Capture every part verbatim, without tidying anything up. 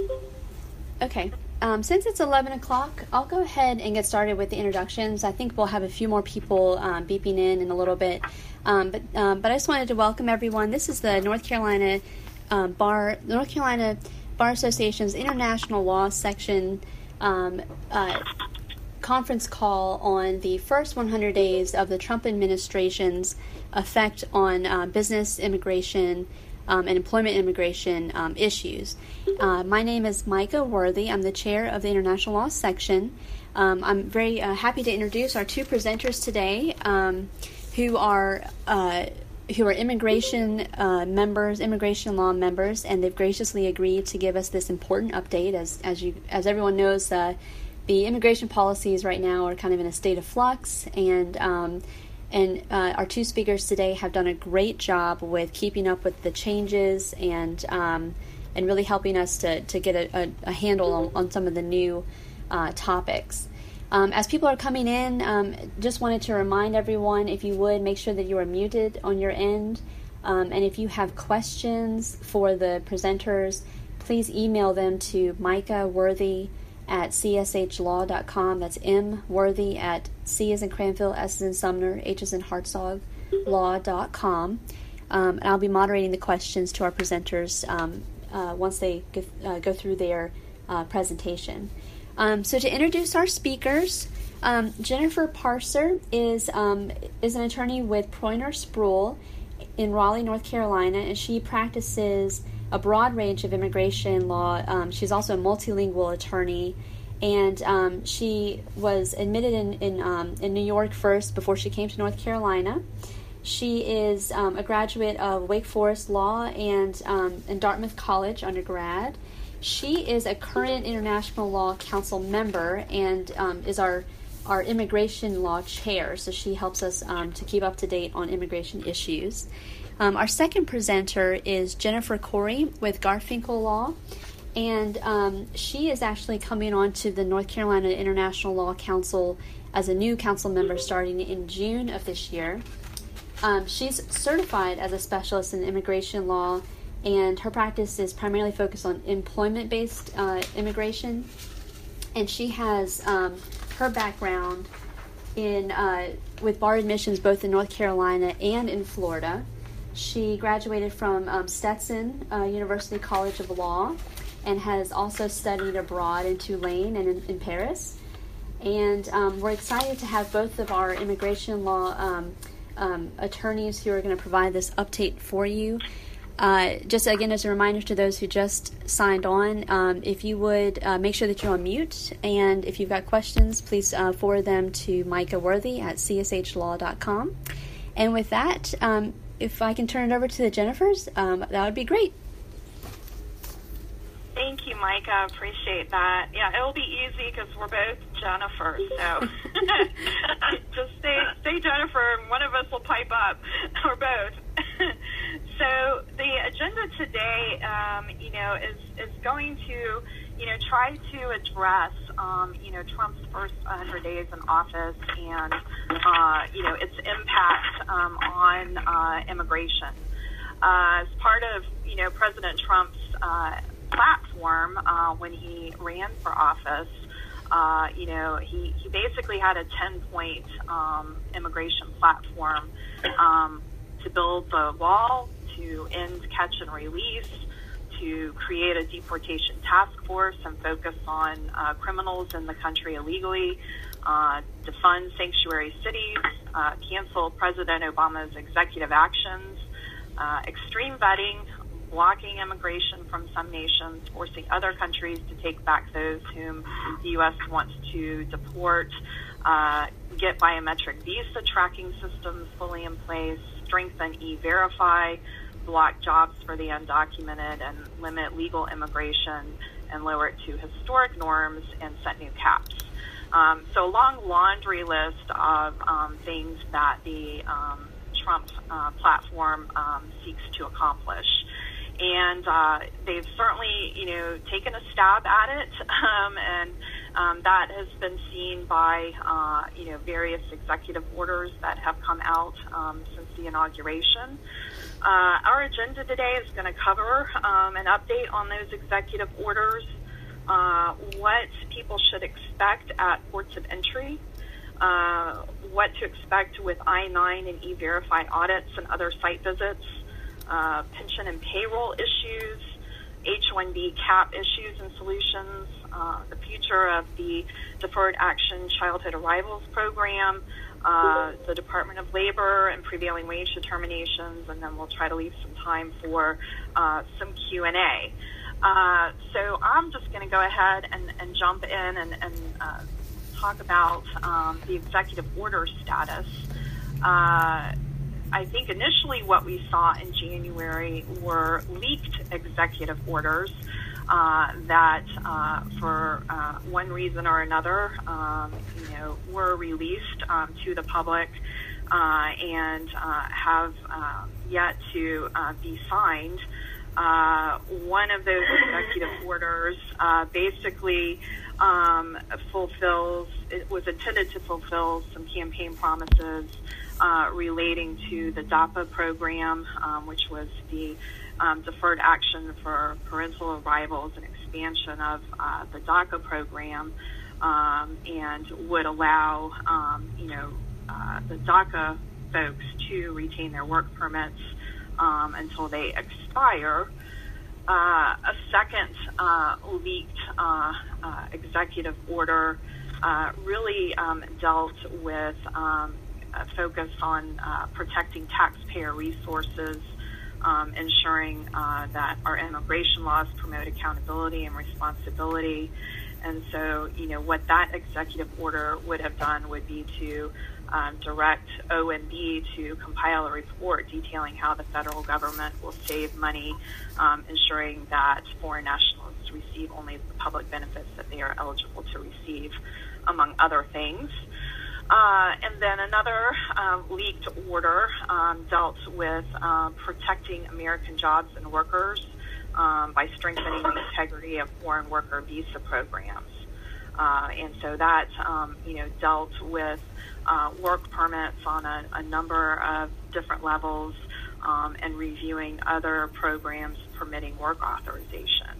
Okay. Um, since it's eleven o'clock, I'll go ahead and get started with the introductions. I think we'll have a few more people um, beeping in in a little bit. Um, but um, but I just wanted to welcome everyone. This is the North Carolina um, Bar North Carolina Bar Association's International Law Section um, uh, conference call on the first one hundred days of the Trump administration's effect on uh, business, immigration, um, and employment immigration um, issues. Uh, my name is Micah Worthy. I'm the chair of the International Law Section. Um, I'm very uh, happy to introduce our two presenters today, um, who are uh, who are immigration uh, members, immigration law members, and they've graciously agreed to give us this important update. As as you as everyone knows, uh, the immigration policies right now are kind of in a state of flux, and um, and uh, our two speakers today have done a great job with keeping up with the changes and um, and really helping us to to get a, a, a handle on, on some of the new uh, topics. Um, as people are coming in, um, just wanted to remind everyone, if you would, make sure that you are muted on your end. Um, and if you have questions for the presenters, please email them to Micah Worthy at c s h law dot com. That's M Worthy at C as in Cranfield, S as in Sumner, H as in Hartzog, law dot com. Um, and I'll be moderating the questions to our presenters um, uh, once they go, uh, go through their uh, presentation. Um, so to introduce our speakers, um, Jennifer Parser is um, is an attorney with Poynter Spruill in Raleigh, North Carolina, and she practices a broad range of immigration law. Um, she's also a multilingual attorney, and um, she was admitted in in, um, in New York first before she came to North Carolina. She is um, a graduate of Wake Forest Law and um, and Dartmouth College undergrad. She is a current International Law Council member and um, is our our immigration law chair, so she helps us um, to keep up to date on immigration issues. Um, our second presenter is Jennifer Corey with Garfinkel Law, and um, she is actually coming on to the North Carolina International Law Council as a new council member starting in June of this year. Um, she's certified as a specialist in immigration law, and her practice is primarily focused on employment-based uh, immigration. And she has um, her background in uh, with bar admissions both in North Carolina and in Florida. She graduated from um, Stetson uh, University College of Law and has also studied abroad in Tulane and in, in Paris. And um, we're excited to have both of our immigration law um, um, attorneys who are going to provide this update for you. Uh, just again, as a reminder to those who just signed on, um, if you would uh, make sure that you're on mute, and if you've got questions, please uh, forward them to Micah Worthy at c s h law dot com. And with that, um, if I can turn it over to the Jennifers, um, that would be great. Thank you, Micah. I appreciate that. Yeah, it'll be easy because we're both Jennifer, so just say, say Jennifer, and one of us will pipe up, or both. So the agenda today, um, you know, is, is going to, you know, try to address, um, you know, Trump's first one hundred days in office and, uh, you know, its impact um, on uh, immigration. Uh, as part of, you know, President Trump's uh, platform uh, when he ran for office, uh, you know, he, he basically had a ten-point um, immigration platform um, to build the wall, to end catch and release, to create a deportation task force and focus on uh, criminals in the country illegally, uh, to fund sanctuary cities, uh, cancel President Obama's executive actions, uh, extreme vetting, blocking immigration from some nations, forcing other countries to take back those whom the U S wants to deport, uh, get biometric visa tracking systems fully in place, strengthen E-Verify, block jobs for the undocumented, and limit legal immigration and lower it to historic norms and set new caps. Um, so a long laundry list of um, things that the um, Trump uh, platform um, seeks to accomplish. And uh, they've certainly, you know, taken a stab at it, um, and Um, that has been seen by, uh, you know, various executive orders that have come out um, since the inauguration. Uh, our agenda today is going to cover um, an update on those executive orders, uh, what people should expect at ports of entry, uh, what to expect with I nine and E-Verify audits and other site visits, uh, pension and payroll issues, H one B cap issues and solutions, uh, the future of the Deferred Action Childhood Arrivals Program, uh, the Department of Labor and prevailing wage determinations, and then we'll try to leave some time for uh, some Q and A. Uh, so I'm just going to go ahead and, and jump in and, and uh, talk about um, the executive order status. Uh, I think initially what we saw in January were leaked executive orders uh, that, uh, for uh, one reason or another, um, you know, were released um, to the public uh, and uh, have uh, yet to uh, be signed. Uh, one of those executive orders uh, basically um, fulfills, it was intended to fulfill some campaign promises uh, relating to the DAPA program, um, which was the um, Deferred Action for Parental Arrivals and expansion of uh, the DACA program, um, and would allow, um, you know, uh, the DACA folks to retain their work permits Um, until they expire. Uh, a second uh, leaked uh, uh, executive order uh, really um, dealt with um, a focus on uh, protecting taxpayer resources, um, ensuring uh, that our immigration laws promote accountability and responsibility. And so, you know, what that executive order would have done would be to um, direct O M B to compile a report detailing how the federal government will save money, um, ensuring that foreign nationals receive only the public benefits that they are eligible to receive, among other things. Uh, and then another um, leaked order um, dealt with um, protecting American jobs and workers Um, by strengthening the integrity of foreign worker visa programs. Uh, and so that, um, you know, dealt with uh, work permits on a, a number of different levels um, and reviewing other programs permitting work authorization.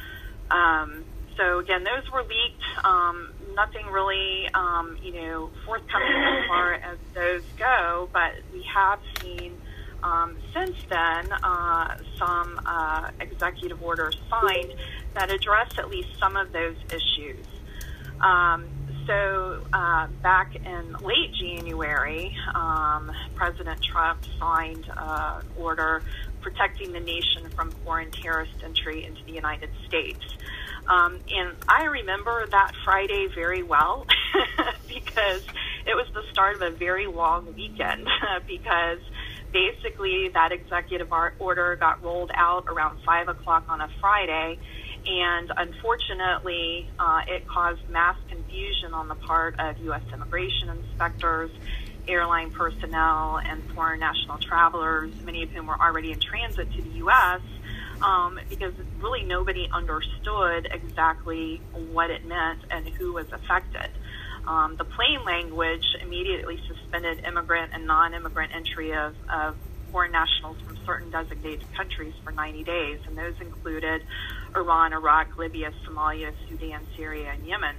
Um, so, again, those were leaked. Um, nothing really, um, you know, forthcoming as far as those go, but we have seen Um, since then, uh, some uh, executive orders signed that address at least some of those issues. Um, so uh, back in late January, um, President Trump signed uh, an order protecting the nation from foreign terrorist entry into the United States. Um, and I remember that Friday very well because it was the start of a very long weekend because basically that executive order got rolled out around five o'clock on a Friday, and unfortunately uh, it caused mass confusion on the part of U S immigration inspectors, airline personnel, and foreign national travelers, many of whom were already in transit to the U S, um, because really nobody understood exactly what it meant and who was affected. Um, the plain language immediately suspended immigrant and non-immigrant entry of, of foreign nationals from certain designated countries for ninety days, and those included Iran, Iraq, Libya, Somalia, Sudan, Syria, and Yemen.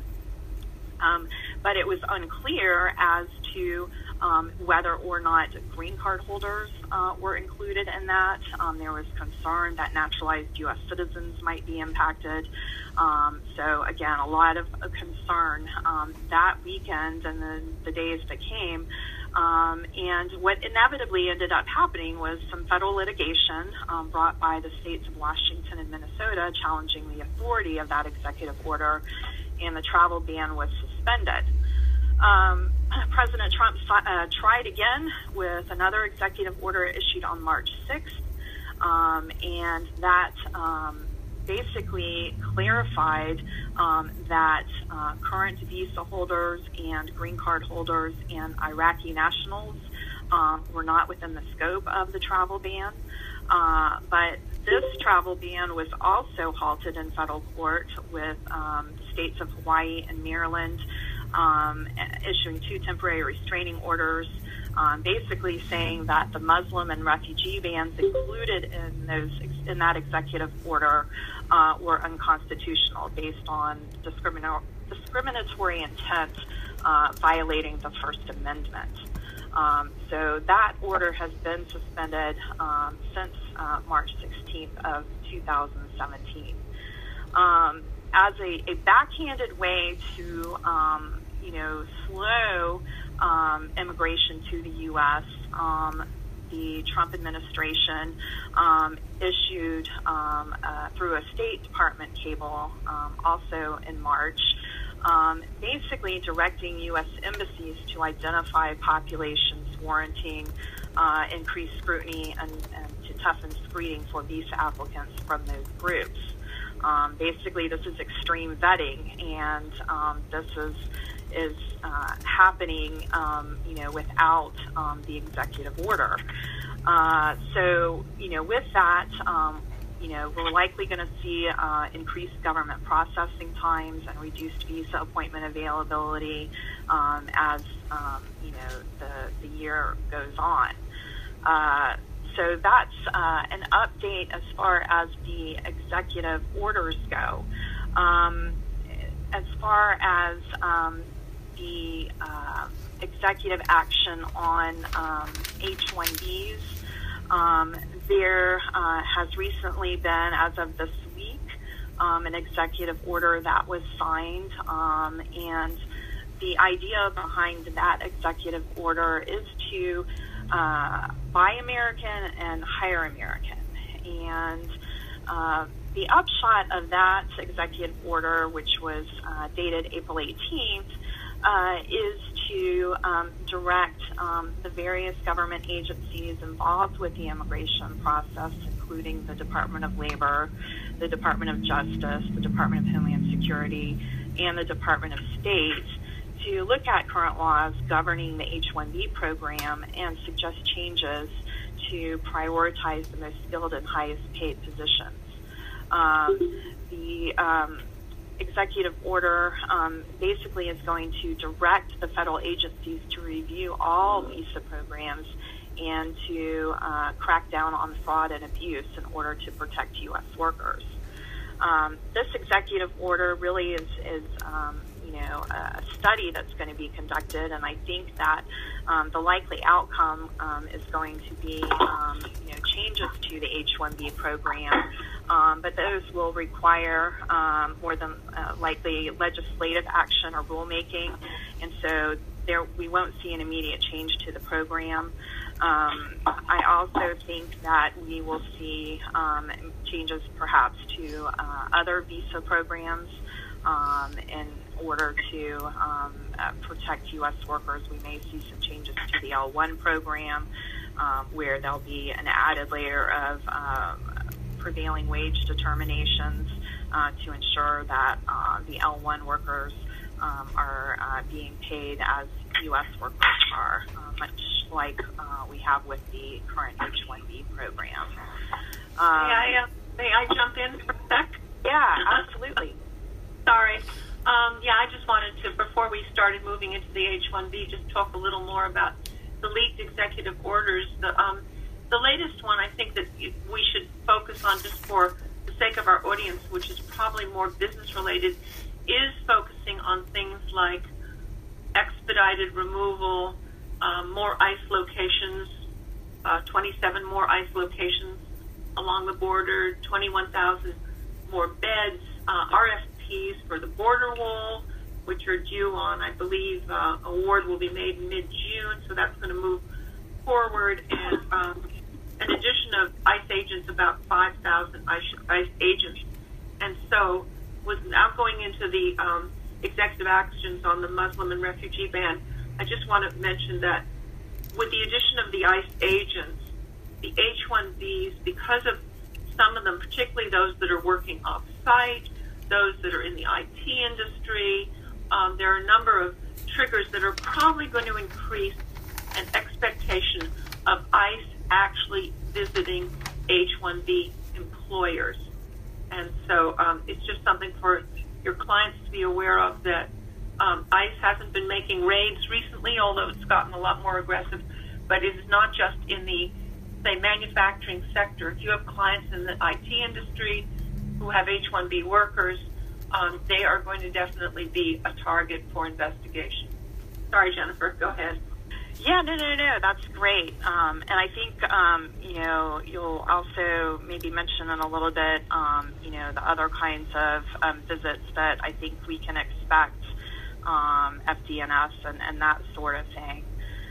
Um, but it was unclear as to um, whether or not green card holders uh, were included in that. Um, there was concern that naturalized U S citizens might be impacted. Um, so, again, a lot of uh, concern um, that weekend and then the days that came. Um, and what inevitably ended up happening was some federal litigation um, brought by the states of Washington and Minnesota challenging the authority of that executive order, and the travel ban was suspended. Um, President Trump uh, tried again with another executive order issued on March sixth, um, and that um, basically clarified um, that uh, current visa holders and green card holders and Iraqi nationals um, were not within the scope of the travel ban. Uh, but this travel ban was also halted in federal court with um, the states of Hawaii and Maryland um, issuing two temporary restraining orders, um, basically saying that the Muslim and refugee bans included in those in that executive order uh, were unconstitutional based on discriminatory discriminatory intent uh, violating the First Amendment. Um, so that order has been suspended um, since uh, March sixteenth of two thousand seventeen. Um, as a, a backhanded way to, um, you know, slow um, immigration to the U S, um, the Trump administration um, issued um, uh, through a State Department cable, um, also in March, um, basically directing U S embassies to identify populations warranting uh, increased scrutiny and, and to toughen screening for visa applicants from those groups. Um, basically, this is extreme vetting, and um, this is is uh, happening, um, you know, without um, the executive order. Uh, so, you know, with that, um, you know, we're likely going to see uh, increased government processing times and reduced visa appointment availability um, as, um, you know, the, the year goes on. Uh, so that's uh, an update as far as the executive orders go. Um, as far as um, the uh, executive action on um, H one Bs, um, there uh, has recently been, as of this week, um, an executive order that was signed, um, and the idea behind that executive order is to uh, buy American and hire American. And uh, the upshot of that executive order, which was uh, dated April eighteenth, uh, is to um, direct um, the various government agencies involved with the immigration process, including the Department of Labor, the Department of Justice, the Department of Homeland Security, and the Department of State, to look at current laws governing the H one B program and suggest changes to prioritize the most skilled and highest paid positions. Um, the um, executive order um, basically is going to direct the federal agencies to review all visa programs and to uh, crack down on fraud and abuse in order to protect U S workers. Um, this executive order really is, is um, you know, a study that's going to be conducted, and I think that um, the likely outcome um, is going to be, um, you know, changes to the H one B program, um, but those will require um, more than uh, likely legislative action or rulemaking, and so there we won't see an immediate change to the program. Um, I also think that we will see um, changes perhaps to uh, other visa programs um, in order to um, uh, protect U S workers. We may see some changes to the L one program um, where there'll be an added layer of um, prevailing wage determinations uh, to ensure that uh, the L one workers um, are uh, being paid as U S workers are, uh, much like uh, we have with the current H one B program. Um, may, I, uh, may I jump in for a sec? Yeah, absolutely. Sorry. Um, yeah, I just wanted to, before we started moving into the H one B, just talk a little more about the leaked executive orders. The, um, the latest one, I think that we should focus on just for the sake of our audience, which is probably more business-related, is focusing on things like expedited removal, um, more ICE locations, uh, twenty-seven more ICE locations along the border, twenty-one thousand more beds, uh, R F Ps for the border wall, which are due on, I believe, uh, award will be made in mid-June, so that's going to move forward, and um, an addition of ICE agents, about five thousand ICE agents. And so, with now going into the um, executive actions on the Muslim and refugee ban, I just want to mention that with the addition of the ICE agents, the H one Bs, because of some of them, particularly those that are working off-site, those that are in the I T industry, um, there are a number of triggers that are probably going to increase an expectation of ICE actually visiting H one B employees. employers. And so um, it's just something for your clients to be aware of, that um, ICE hasn't been making raids recently, although it's gotten a lot more aggressive, but it is not just in the, say, manufacturing sector. If you have clients in the I T industry who have H one B workers, um, they are going to definitely be a target for investigation. Sorry, Jennifer, go ahead. Yeah, no, no, no, that's great. Um, and I think, um, you know, you'll also maybe mention in a little bit, um, you know, the other kinds of um, visits that I think we can expect, um, F D N S and, and that sort of thing.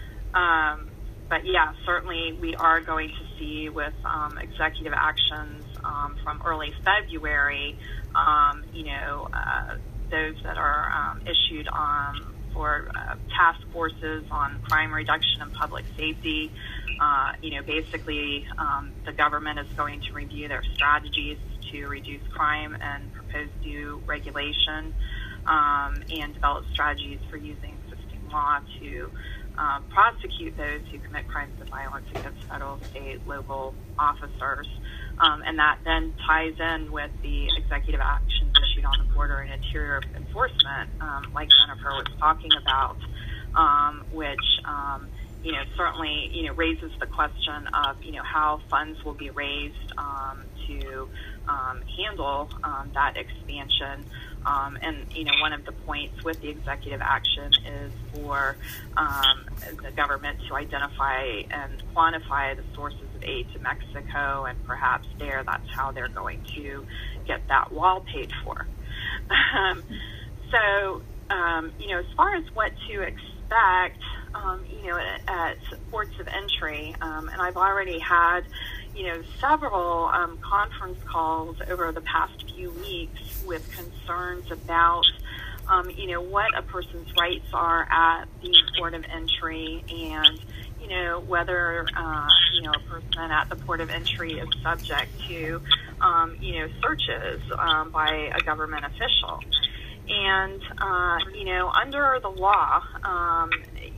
Um, but, yeah, certainly we are going to see with um, executive actions um, from early February, um, you know, uh, those that are um, issued on for uh, task forces on crime reduction and public safety. Uh, you know, basically, um, the government is going to review their strategies to reduce crime and propose new regulation, um, and develop strategies for using existing law to uh, prosecute those who commit crimes of violence against federal, state, local officers. Um, and that then ties in with the executive actions issued on the border and interior enforcement, um, like Jennifer was talking about, um, which, um, you know, certainly, you know, raises the question of, you know, how funds will be raised um, to um, handle um, that expansion. Um, and, you know, one of the points with the executive action is for um, the government to identify and quantify the sources of aid to Mexico, and perhaps there that's how they're going to get that wall paid for. Um, so, um, you know, as far as what to expect, um, you know, at, at ports of entry, um, and I've already had, you know, several um, conference calls over the past few weeks with concerns about, um, you know, what a person's rights are at the port of entry, and, you know, whether, uh, you know, a person at the port of entry is subject to, um, you know, searches um, by a government official. And, uh, you know, under the law, um,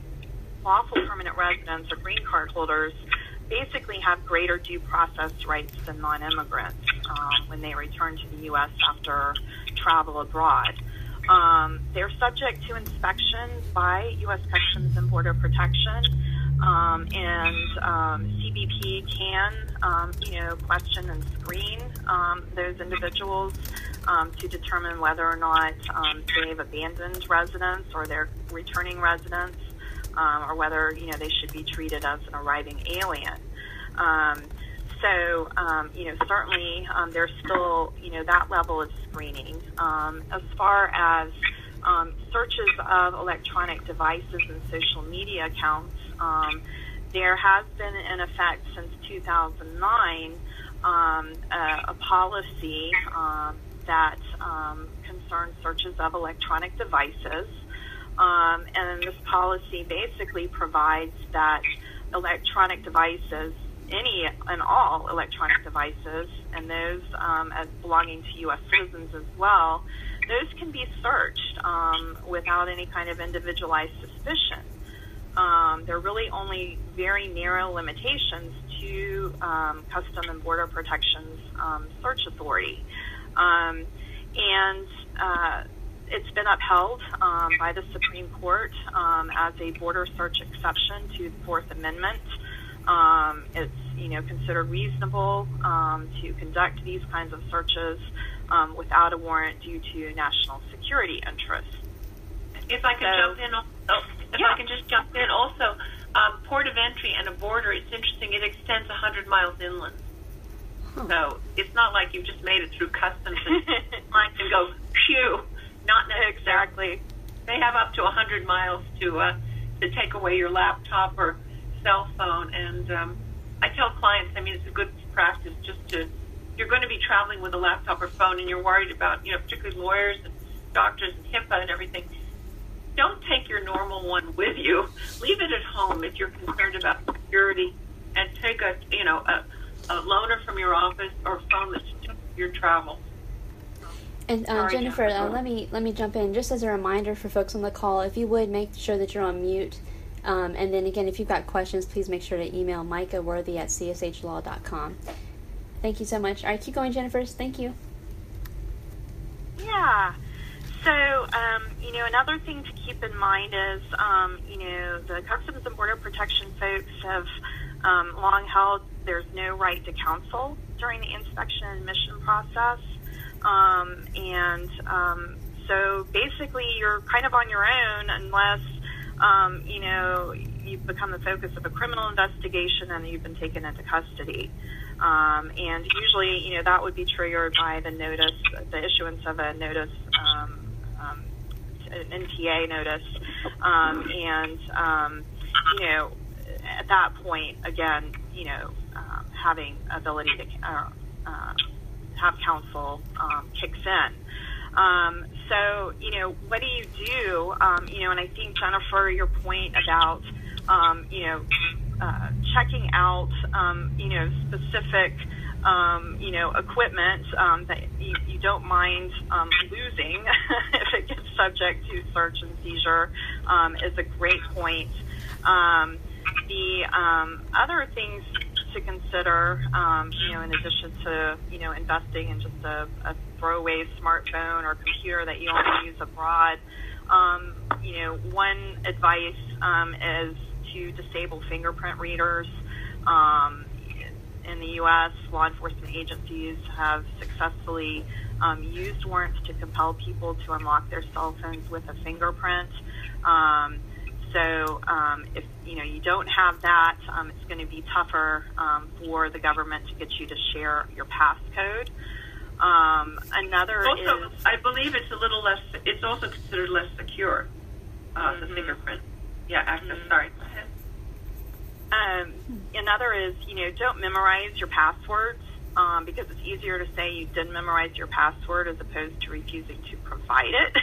lawful permanent residents or green card holders basically have greater due process rights than non-immigrants um, when they return to the U S after travel abroad. Um, they're subject to inspection by U S Customs and Border Protection, um, and um, C B P can, um, you know, question and screen um, those individuals um, to determine whether or not um, they've abandoned residence or they're returning residents. Um, or whether, you know, they should be treated as an arriving alien. Um, so, um, you know, certainly um, there's still, you know, that level of screening. Um, as far as um, searches of electronic devices and social media accounts, um, there has been in effect since two thousand nine um, a, a policy um, that um, concerns searches of electronic devices. Um, and this policy basically provides that electronic devices, any and all electronic devices, and those um, as belonging to U S citizens as well, those can be searched um, without any kind of individualized suspicion. Um, there are really only very narrow limitations to um, Custom and Border Protection's um, search authority. Um, and uh, It's been upheld um, by the Supreme Court um, as a border search exception to the Fourth Amendment. Um, it's, you know, considered reasonable um, to conduct these kinds of searches um, without a warrant due to national security interests. If I can so, jump in, oh, if yeah. I can just jump in, also, um, port of entry and a border, it's interesting, it extends one hundred miles inland. Huh. So it's not like you've just made it through customs and lines and go, phew. Not exactly. They have up to one hundred miles to uh, to take away your laptop or cell phone. And um, I tell clients, I mean, it's a good practice just to, you're going to be traveling with a laptop or phone and you're worried about, you know, particularly lawyers and doctors and HIPAA and everything. Don't take your normal one with you. Leave it at home if you're concerned about security, and take a, you know, a, a loaner from your office or a phone that you took your travel. And uh, Sorry, Jennifer, uh, let me let me jump in just as a reminder for folks on the call. If you would, make sure that you're on mute, um, and then again, if you've got questions, please make sure to email Micah Worthy at c s h law dot com. Thank you so much. All right, keep going, Jennifer. Thank you. Yeah. So, um, you know, another thing to keep in mind is, um, you know, the Customs and Border Protection folks have um, long held there's no right to counsel during the inspection and admission process. Um, and um, so basically you're kind of on your own unless, um, you know, you've become the focus of a criminal investigation and you've been taken into custody. Um, and usually, you know, that would be triggered by the notice, the issuance of a notice, um, um, an N T A notice. Um, and, um, you know, at that point, again, you know, um, having ability to uh, uh, have counsel um, kicks in. Um, so, you know, what do you do? Um, you know, and I think, Jennifer, your point about, um, you know, uh, checking out, um, you know, specific, um, you know, equipment um, that you, you don't mind um, losing if it gets subject to search and seizure um, is a great point. Um, the um, other things to consider, um, you know, in addition to, you know, investing in just a, a throwaway smartphone or computer that you only use abroad, um, you know, one advice um, is to disable fingerprint readers. Um, in the U S, law enforcement agencies have successfully um, used warrants to compel people to unlock their cell phones with a fingerprint. Um, So um, if you know you don't have that, um, it's going to be tougher um, for the government to get you to share your passcode. Um, another also, is, I believe it's a little less. It's also considered less secure. Uh, mm-hmm. The fingerprint, yeah, access. Mm-hmm. Sorry, go ahead. Um, another is you know don't memorize your passwords um, because it's easier to say you didn't memorize your password as opposed to refusing to provide it.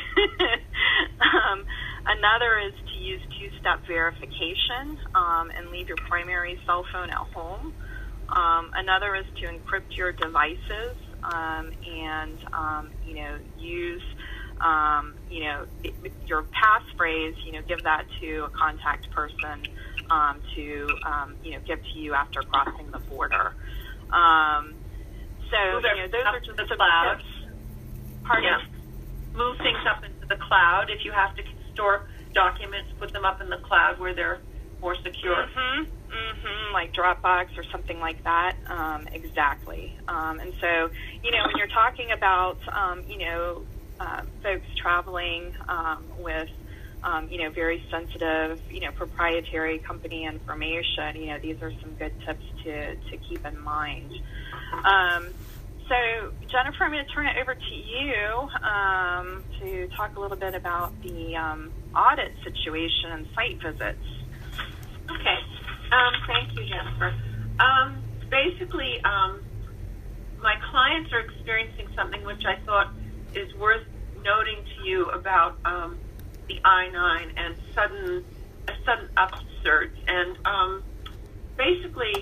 um, Another is to use two-step verification um, and leave your primary cell phone at home. Um, another is to encrypt your devices um, and, um, you know, use, um, you know, your passphrase, you know, give that to a contact person um, to, um, you know, give to you after crossing the border. Um, so, Move you know, those are just the some cloud. tips. Pardon? Yeah. Move things up into the cloud. If you have to store documents, put them up in the cloud where they're more secure. Mm-hmm. Mm-hmm. Like Dropbox or something like that. Um, exactly. Um, and so, you know, when you're talking about, um, you know, uh, folks traveling um, with, um, you know, very sensitive, you know, proprietary company information, you know, these are some good tips to, to keep in mind. Um, So, Jennifer, I'm going to turn it over to you um, to talk a little bit about the um, audit situation and site visits. Okay. Um, thank you, Jennifer. Um, basically, um, my clients are experiencing something which I thought is worth noting to you about um, the I nine and sudden a sudden upsurge. And um, basically,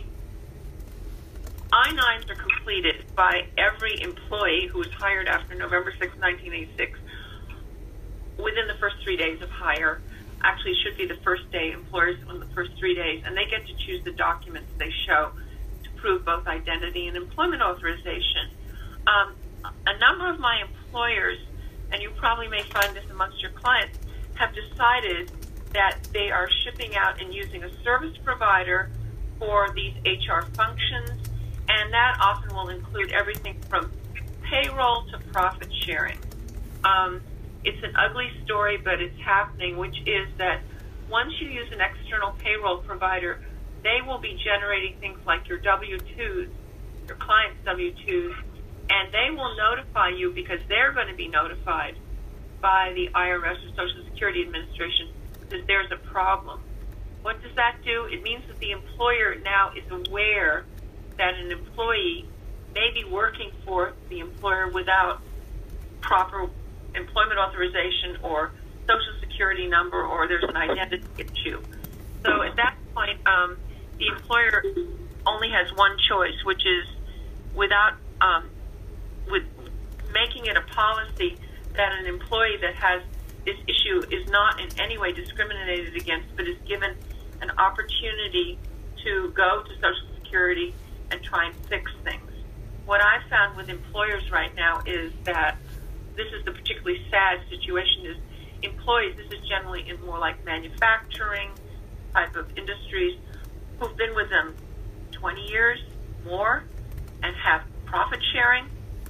I nines are completed by every employee who was hired after November sixth, nineteen eighty-six within the first three days of hire. Actually, it should be the first day, employers on the first three days, and they get to choose the documents they show to prove both identity and employment authorization. Um, a number of my employers, and you probably may find this amongst your clients, have decided that they are shipping out and using a service provider for these H R functions, and that often will include everything from payroll to profit sharing. Um, it's an ugly story, but it's happening, which is that once you use an external payroll provider, they will be generating things like your W two's, your client's W two's, and they will notify you because they're going to be notified by the I R S or Social Security Administration that there's a problem. What does that do? It means that the employer now is aware that an employee may be working for the employer without proper employment authorization or Social Security number, or there's an identity issue. So at that point, um, the employer only has one choice, which is without um, with making it a policy that an employee that has this issue is not in any way discriminated against, but is given an opportunity to go to Social Security and try and fix things. what I've found with employers right now is that this is the particularly sad situation is employees, this is generally in more like manufacturing type of industries, who've been with them twenty years more and have profit sharing,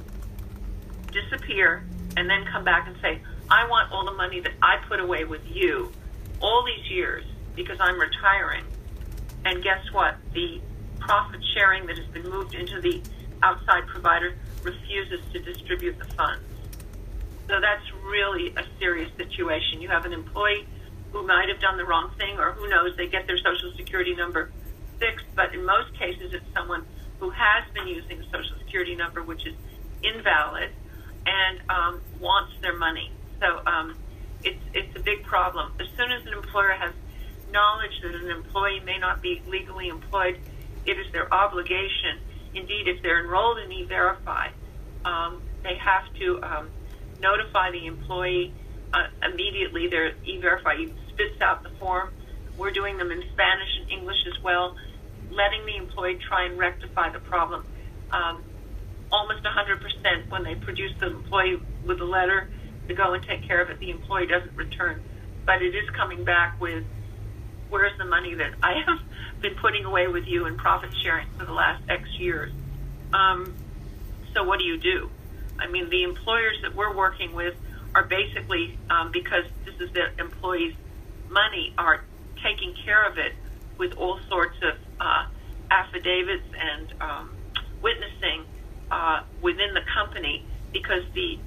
disappear, and then come back and say, I want all the money that I put away with you all these years because I'm retiring. And guess what? The profit sharing that has been moved into the outside provider refuses to distribute the funds. So that's really a serious situation. You have an employee who might have done the wrong thing, or who knows, they get their Social Security number fixed, but in most cases it's someone who has been using a Social Security number which is invalid and um, wants their money. So um, it's, it's a big problem. As soon as an employer has knowledge that an employee may not be legally employed, it is their obligation. Indeed, if they're enrolled in E-Verify, um, they have to um, notify the employee uh, immediately. Their E-Verify spits out the form. We're doing them in Spanish and English as well, letting the employee try and rectify the problem. Um, almost one hundred percent when they produce the employee with a letter to go and take care of it, the employee doesn't return. But it is coming back with, where's the money that I have been putting away with you in profit sharing for the last X years? Um, so what do you do? I mean, the employers that we're working with are basically, um, because this is their employees' money, are taking care of it with all sorts of uh, affidavits and um, witnessing uh, within the company, because the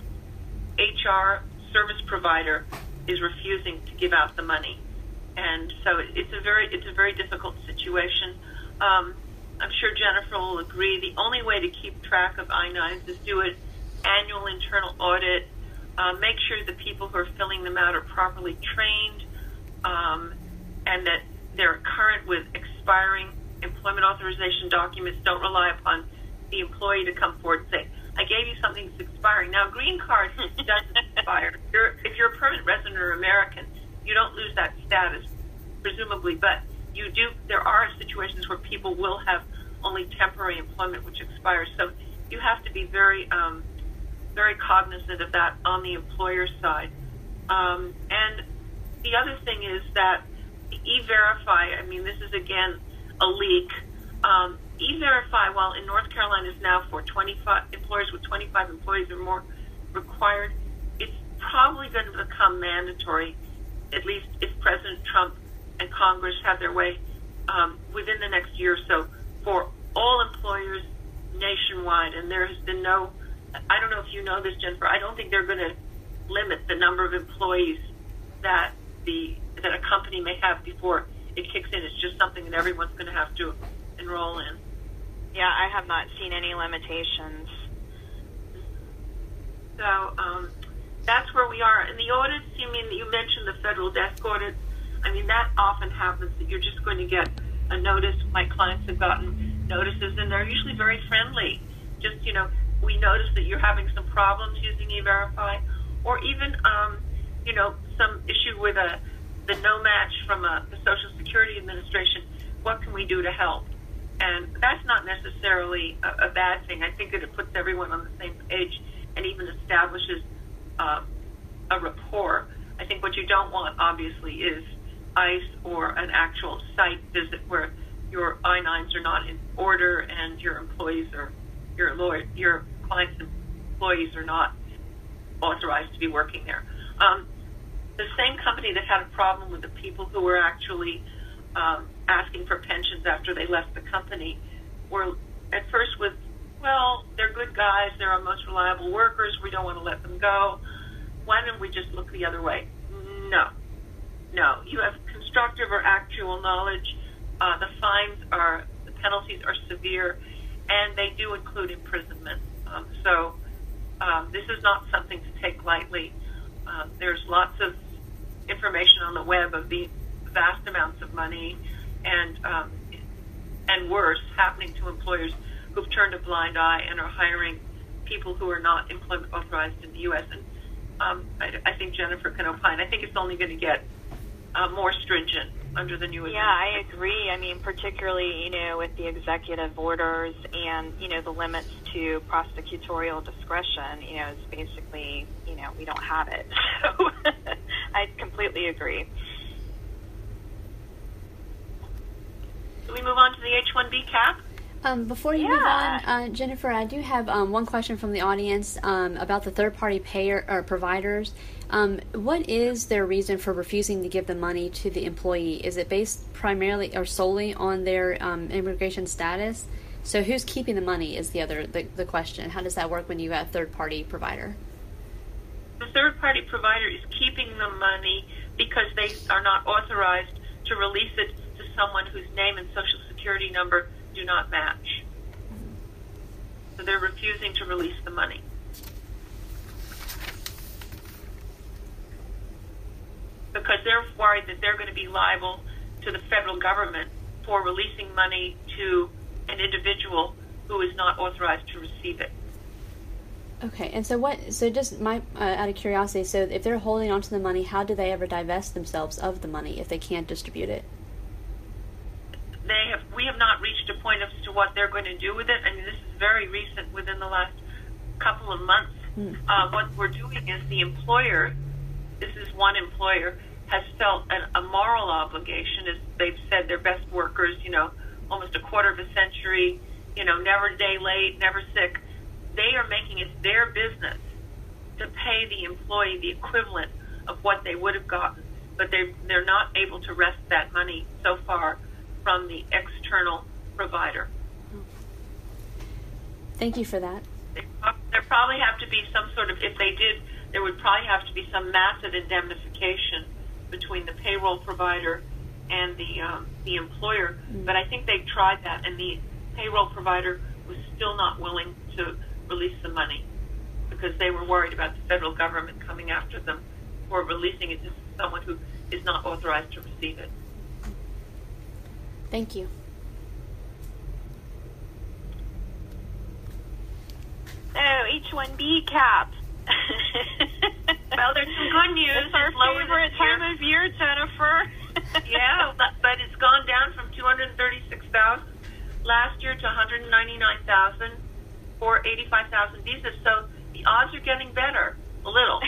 H R service provider is refusing to give out the money. And so it's a very it's a very difficult situation. Um, I'm sure Jennifer will agree. The only way to keep track of I nines is do an annual internal audit, uh, make sure the people who are filling them out are properly trained, um, and that they're current with expiring employment authorization documents. Don't rely upon the employee to come forward and say, I gave you something that's expiring. Now, green card doesn't expire. If you're, if you're a permanent resident or American, you don't lose that status, presumably, but you do. There are situations where people will have only temporary employment which expires. So you have to be very, um, very cognizant of that on the employer side. Um, and the other thing is that E-Verify, I mean, this is, again, a leak. Um, E-Verify, while in North Carolina is now for twenty-five employers with twenty-five employees or more required, it's probably going to become mandatory, at least if President Trump and Congress have their way, um, within the next year or so, for all employers nationwide. And there has been no, I don't know if you know this, Jennifer, I don't think they're going to limit the number of employees that the that a company may have before it kicks in. It's just something that everyone's going to have to enroll in. Yeah, I have not seen any limitations. So um, that's where we are. And the audits, you mean, you mentioned the federal desk audits. I mean, that often happens that you're just going to get a notice. My clients have gotten notices, and they're usually very friendly. Just, you know, we notice that you're having some problems using E-Verify, or even, um, you know, some issue with a the no match from a, the Social Security Administration. What can we do to help? And that's not necessarily a, a bad thing. I think that it puts everyone on the same page and even establishes uh, a rapport. I think what you don't want, obviously, is ICE or an actual site visit where your I nines are not in order and your employees are, your lawyer, your client's employees are not authorized to be working there. Um, the same company that had a problem with the people who were actually um, asking for pensions after they left the company were at first with, well, they're good guys, they're our most reliable workers, we don't want to let them go. Why don't we just look the other way? No. No. You have constructive or actual knowledge. Uh, the fines are, the penalties are severe, and they do include imprisonment. Um, so um, this is not something to take lightly. Um, there's lots of information on the web of the vast amounts of money and um, and worse happening to employers who've turned a blind eye and are hiring people who are not employment authorized in the U S. And um, I, I think Jennifer can opine. I think it's only going to get uh, more stringent under the new administration. Yeah, I agree. I mean, particularly, you know, with the executive orders and, you know, the limits to prosecutorial discretion, you know, is basically, you know, we don't have it. So I completely agree. Do we move on to the H one B cap? Um, before you Yeah. move on, uh, Jennifer, I do have um, one question from the audience um, about the third-party payer or providers. Um, what is their reason for refusing to give the money to the employee? Is it based primarily or solely on their um, immigration status? So who's keeping the money is the other the, the question. How does that work when you have a third-party provider? The third-party provider is keeping the money because they are not authorized to release it to someone whose name and social security number do not match. So they're refusing to release the money. Because they're worried that they're going to be liable to the federal government for releasing money to an individual who is not authorized to receive it. Okay, and so what? So just my uh, out of curiosity, so if they're holding onto the money, how do they ever divest themselves of the money if they can't distribute it? They have. We have not reached a point as to what they're going to do with it. I mean, this is very recent, within the last couple of months. Hmm. Uh, what we're doing is the employer. This is one employer has felt an, a moral obligation, as they've said, their best workers. You know, almost a quarter of a century. You know, never a day late, never sick. They are making it their business to pay the employee the equivalent of what they would have gotten, but they they're not able to wrest that money so far from the external provider. Thank you for that. There probably have to be some sort of, if they did, there would probably have to be some massive indemnification between the payroll provider and the um, the employer. Mm. But I think they tried that, and the payroll provider was still not willing to release the money because they were worried about the federal government coming after them for releasing it to someone who is not authorized to receive it. Thank you. Oh, H one B cap. Well, there's some good news. It's our It's lower favorite this time year. of year, Jennifer. Yeah, but, but it's gone down from two hundred thirty-six thousand last year to one hundred ninety-nine thousand for eighty-five thousand visas. So the odds are getting better, a little.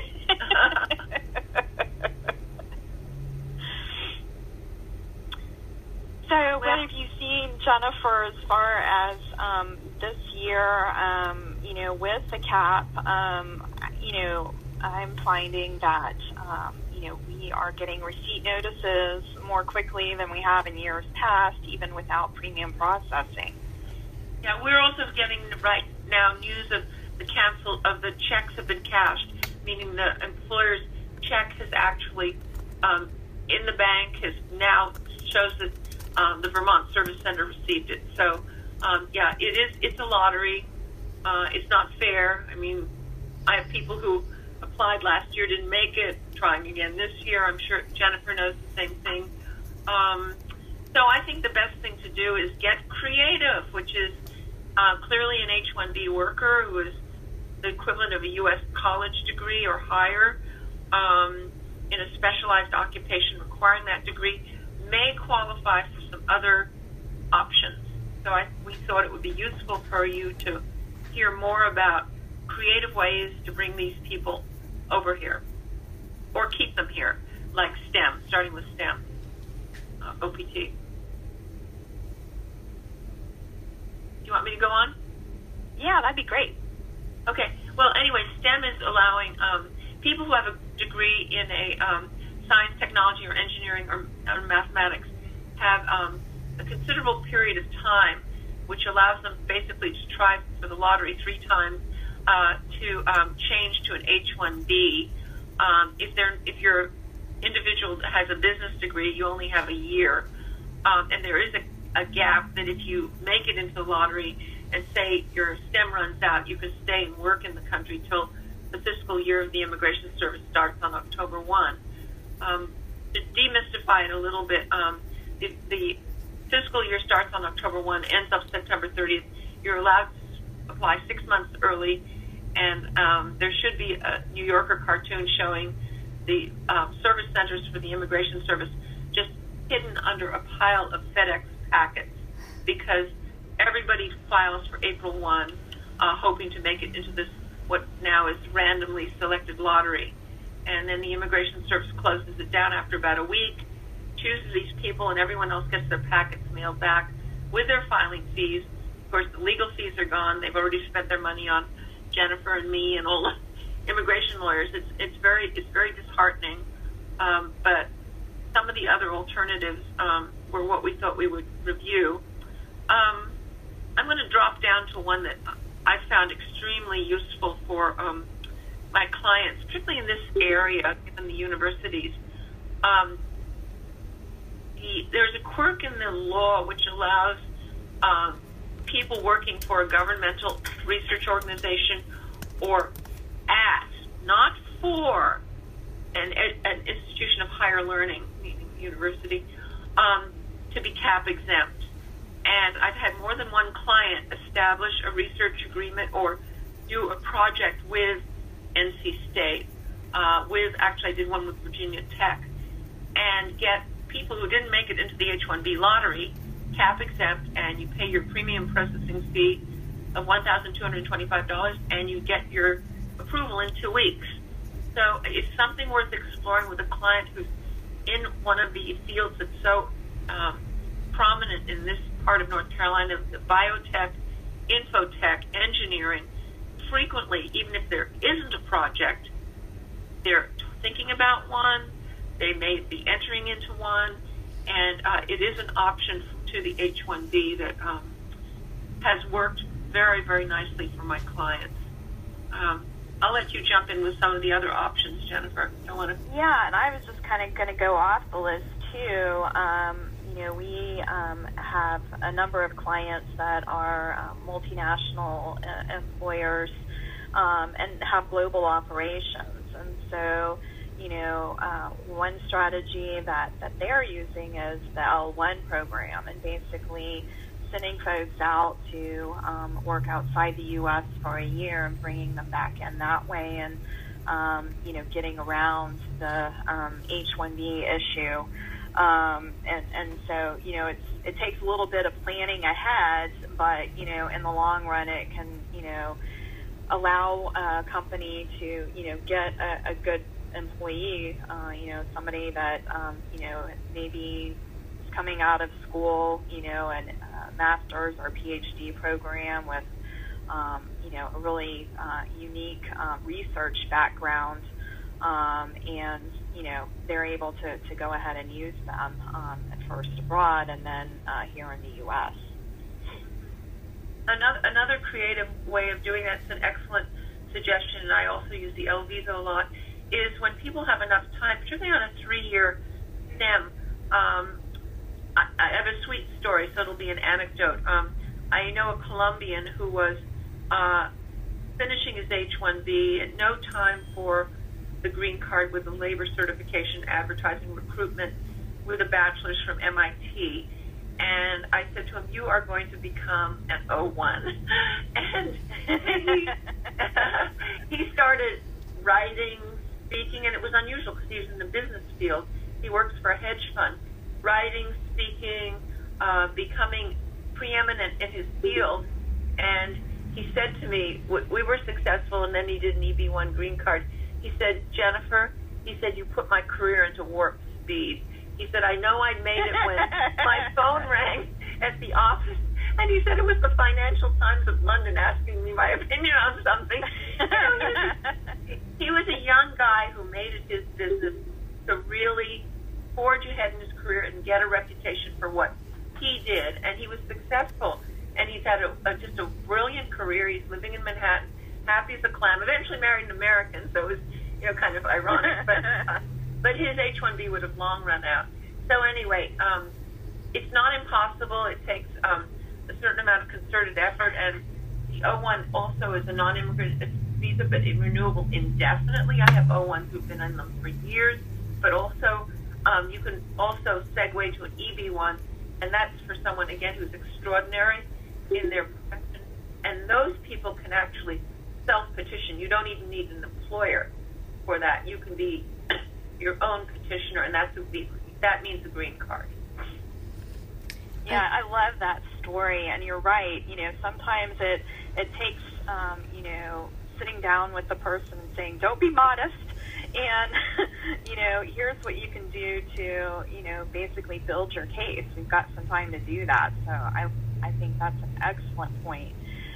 So what have you seen, Jennifer, as far as um, this year, um, you know, with the cap? Um, you know, I'm finding that, um, you know, we are getting receipt notices more quickly than we have in years past, even without premium processing. Yeah, we're also getting right now news of the cancel of the checks have been cashed, meaning the employer's check has actually um, in the bank has now shows that um, the Vermont Service Center received it. So um, yeah, it is. It's a lottery. Uh, it's not fair. I mean, I have people who applied last year, didn't make it, trying again this year. I'm sure Jennifer knows the same thing. Um, so I think the best thing to do is get creative, which is uh, clearly an H one B worker who is the equivalent of a U S college degree or higher um, in a specialized occupation requiring that degree may qualify for some other options. So I, we thought it would be useful for you to hear more about creative ways to bring these people over here or keep them here, like STEM, starting with STEM, uh, O P T. Do you want me to go on? Yeah, that'd be great. Okay. Well, anyway, STEM is allowing um, people who have a degree in a um, science, technology, or engineering or, or mathematics have um, a considerable period of time, which allows them basically to try for the lottery three times uh, to um, change to an H one B. Um, if they're if your individual has a business degree, you only have a year, um, and there is a, a gap that if you make it into the lottery and say your STEM runs out, you can stay and work in the country till the fiscal year of the Immigration Service starts on October first. Um, to demystify it a little bit, um, the, the fiscal year starts on October first, ends up September thirtieth. You're allowed to apply six months early, and um, there should be a New Yorker cartoon showing the um, service centers for the Immigration Service just hidden under a pile of FedEx packets because everybody files for April first. uh, hoping to make it into this, what now is randomly selected lottery. And then the Immigration Service closes it down after about a week, chooses these people, and everyone else gets their packets mailed back with their filing fees. Of course, the legal fees are gone. They've already spent their money on Jennifer and me and all the immigration lawyers. It's it's very it's very disheartening. Um, but some of the other alternatives um, were what we thought we would review. Um, I'm going to drop down to one that I found extremely useful for um, my clients, particularly in this area, given the universities. Um, the, there's a quirk in the law which allows um, people working for a governmental research organization or at, not for, an, an institution of higher learning, meaning university, um, to be cap exempt. And I've had more than one client establish a research agreement or do a project with N C State, uh, with, actually I did one with Virginia Tech, and get people who didn't make it into the H one B lottery cap exempt, and you pay your premium processing fee of one thousand two hundred twenty-five dollars, and you get your approval in two weeks. So it's something worth exploring with a client who's in one of the fields that's so um, prominent in this part of North Carolina, the biotech, infotech, engineering. Frequently, even if there isn't a project, they're thinking about one, they may be entering into one, and uh, it is an option to the H one B that um, has worked very, very nicely for my clients. Um, I'll let you jump in with some of the other options, Jennifer. I want to. Yeah, and I was just kind of going to go off the list too. Um, you know, we um, have a number of clients that are uh, multinational uh, employers um, and have global operations, and so. You know, uh, one strategy that, that they're using is the L one program, and basically sending folks out to um, work outside the U S for a year and bringing them back in that way, and um, you know, getting around the um, H one B issue. Um, and, and so, you know, it's, it takes a little bit of planning ahead, but, you know, in the long run, it can, you know, allow a company to, you know, get a, a good employee, uh, you know, somebody that, um, you know, maybe is coming out of school, you know, and a master's or P H D program with, um, you know, a really uh, unique uh, research background, um, and, you know, they're able to, to go ahead and use them um, at first abroad and then uh, here in the U S. Another, another creative way of doing that's an excellent suggestion, and I also use the L Visa a lot, is when people have enough time, particularly on a three-year STEM. Um, I, I have a sweet story, so it'll be an anecdote. Um, I know a Colombian who was uh, finishing his H one B at no time for the green card with a labor certification, advertising, recruitment, with a bachelor's from M I T. And I said to him, you are going to become an O one. And he, he started writing, speaking, and it was unusual because he was in the business field. He works for a hedge fund, writing, speaking, uh, becoming preeminent in his field. And he said to me, we were successful, and then he did an E B one green card. He said, Jennifer, he said, you put my career into warp speed. He said, I know I made it when my phone rang at the office. And he said it was the Financial Times of London asking me my opinion on something. You know, he, was, he was a young guy who made it his business to really forge ahead in his career and get a reputation for what he did. And he was successful. And he's had a, a, just a brilliant career. He's living in Manhattan, happy as a clam. Eventually married an American, so it was, you know, kind of ironic. But uh, but his H one B would have long run out. So anyway, um, it's not impossible. It takes um, a certain amount of concerted effort, and the O one also is a non-immigrant visa, but it's renewable indefinitely. I have O ones who've been in them for years, but also um, you can also segue to an E B one, and that's for someone, again, who's extraordinary in their profession, and those people can actually self-petition. You don't even need an employer for that. You can be your own petitioner, and that's would be, that means a green card. Yeah, I love that story, and you're right. You know, sometimes it it takes um, you know, sitting down with the person and saying, don't be modest, and, you know, here's what you can do to, you know, basically build your case. We've got some time to do that. So I, I think that's an excellent point.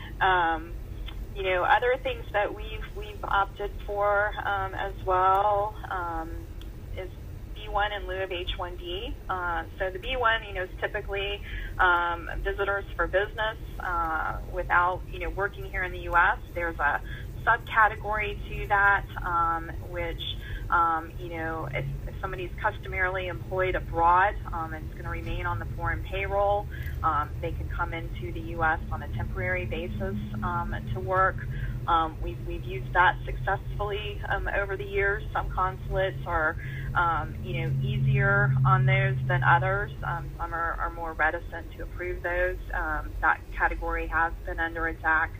Um, you know, other things that we've, we've opted for um, as well um, is B one in lieu of H one B. Uh, so the B one, you know, is typically um, visitors for business uh, without, you know, working here in the U S. There's a subcategory to that, um, which, um, you know, if, if somebody's customarily employed abroad um, and is going to remain on the foreign payroll, um, they can come into the U S on a temporary basis um, to work. Um, we've, we've used that successfully um, over the years. Some consulates are, um, you know, easier on those than others. Um, some are, are more reticent to approve those. Um, that category has been under attack.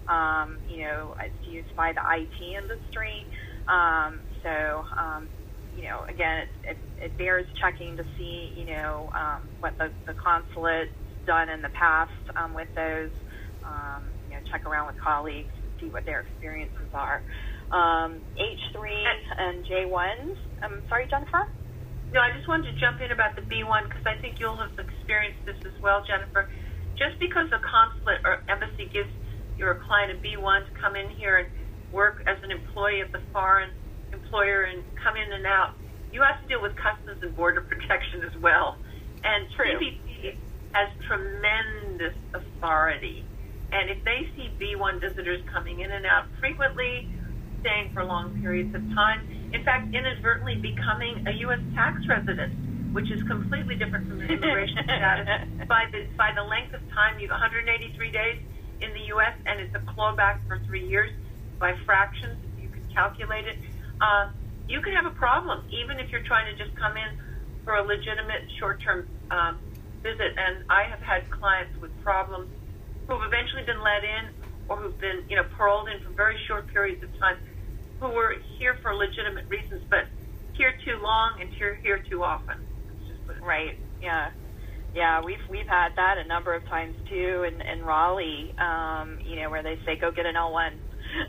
Um, you know, it's used by the I T industry. Um, so, um, you know, again, it, it, it bears checking to see, you know, um, what the, the consulate's done in the past um, with those. Um, you know, check around with colleagues, see what their experiences are. Um, H three and J ones. I'm sorry, Jennifer? No, I just wanted to jump in about the B one because I think you'll have experienced this as well, Jennifer. Just because a consulate or embassy gives your client a B one to come in here and work as an employee of the foreign employer and come in and out, you have to deal with Customs and Border Protection as well. And C B P has tremendous authority. And if they see B one visitors coming in and out frequently, staying for long periods of time, in fact, inadvertently becoming a U S tax resident, which is completely different from immigration status, by the by the length of time, you one hundred eighty-three days in the U S, and it's a clawback for three years by fractions, if you can calculate it, uh, you can have a problem, even if you're trying to just come in for a legitimate short-term um, visit. And I have had clients with problems who've eventually been let in or who've been, you know, paroled in for very short periods of time, who were here for legitimate reasons, but here too long and here, here too often. Let's just put it right, yeah. Yeah, we've we've had that a number of times too in, in Raleigh, um, you know, where they say go get an L one.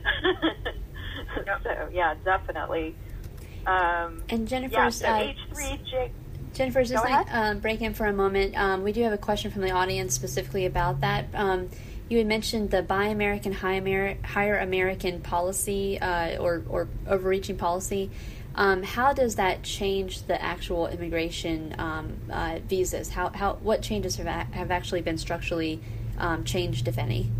Yep. So yeah, definitely. Um, and Jennifer's yeah, so uh, H three J. Jennifer's just like um, break in for a moment. Um, we do have a question from the audience specifically about that. Um, you had mentioned the Buy American, Hire American policy uh, or or overreaching policy. Um, how does that change the actual immigration um, uh, visas? How, how what changes have have actually been structurally um, changed, if any?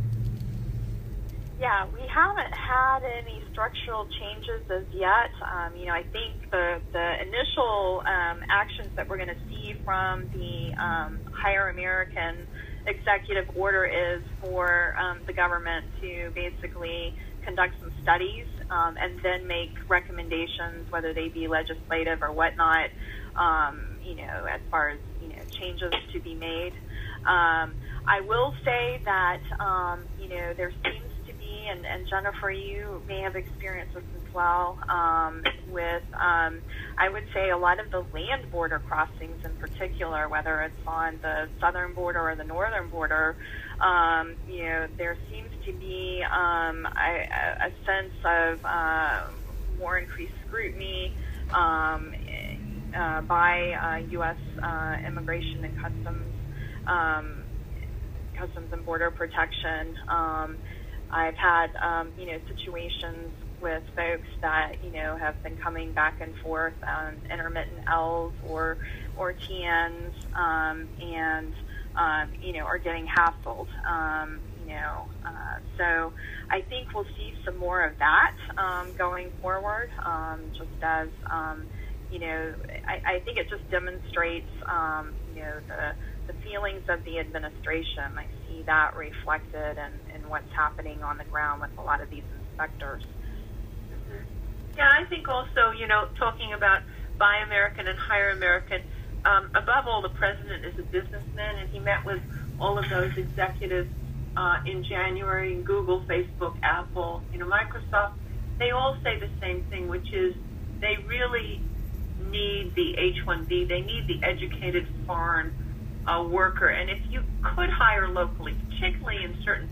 Yeah, we haven't had any structural changes as yet. Um, you know, I think the the initial um, actions that we're going to see from the um, Hire American executive order is for um, the government to basically conduct some studies um, and then make recommendations, whether they be legislative or whatnot, um, you know, as far as, you know, changes to be made. Um, I will say that, um, you know, there seems to be, and, and Jennifer, you may have experienced this as well, um, with, um, I would say, a lot of the land border crossings in particular, whether it's on the southern border or the northern border. Um, you know, there seems to be um, a, a sense of uh, more increased scrutiny um, uh, by uh, U S uh, Immigration and Customs, um, Customs and Border Protection. Um, I've had, um, you know, situations with folks that, you know, have been coming back and forth on intermittent L's or or T N's um, and Um, you know, are getting hassled, um, you know. Uh, so I think we'll see some more of that um, going forward, um, just as, um, you know, I, I think it just demonstrates, um, you know, the, the feelings of the administration. I see that reflected in, in what's happening on the ground with a lot of these inspectors. Mm-hmm. Yeah, I think also, you know, talking about Buy American and Hire American, Um, above all, the president is a businessman, and he met with all of those executives uh, in January. Google, Facebook, Apple, you know, Microsoft. They all say the same thing, which is they really need the H one B. They need the educated foreign uh, worker. And if you could hire locally, particularly in certain,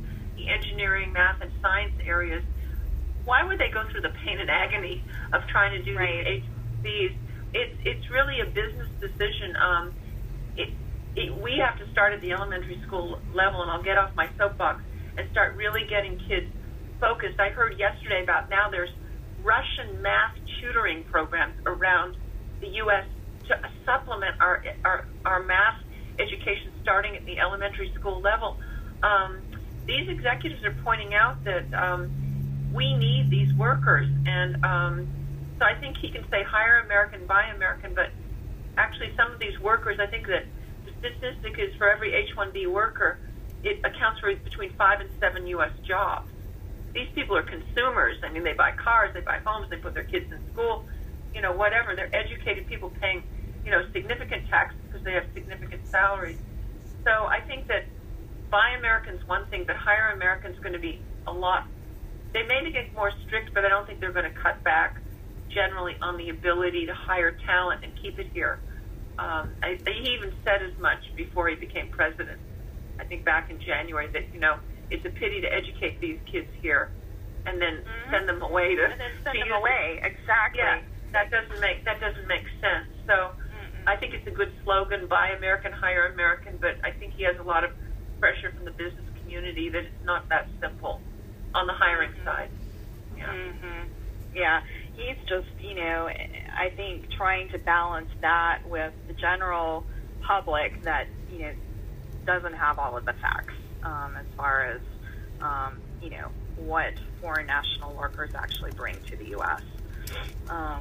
the engineering, math, and science areas, why would they go through the pain and agony of trying to do right. these H one Bs? It's it's really a business decision. Um, it, it, we have to start at the elementary school level, and I'll get off my soapbox and start really getting kids focused. I heard yesterday about now there's Russian math tutoring programs around the U S to supplement our our, our math education starting at the elementary school level. Um, these executives are pointing out that um, we need these workers, and um, so I think he can say hire American, buy American, but actually some of these workers, I think that the statistic is for every H one B worker, it accounts for between five and seven U S jobs. These people are consumers. I mean, they buy cars, they buy homes, they put their kids in school, you know, whatever. They're educated people paying, you know, significant taxes because they have significant salaries. So I think that buy American's one thing, but hire American's going to be a lot. They may get more strict, but I don't think they're going to cut back generally on the ability to hire talent and keep it here. Um, I, he even said as much before he became president, I think back in January, that, you know, it's a pity to educate these kids here and then mm-hmm. send them away to and then send to them use away. It. Exactly. Yeah, that doesn't make that doesn't make sense. So mm-hmm. I think it's a good slogan: buy American, hire American. But I think he has a lot of pressure from the business community that it's not that simple on the hiring mm-hmm. side. Yeah. Mm-hmm. Yeah. He's just, you know, I think trying to balance that with the general public that, you know, doesn't have all of the facts um, as far as, um, you know, what foreign national workers actually bring to the U S Um,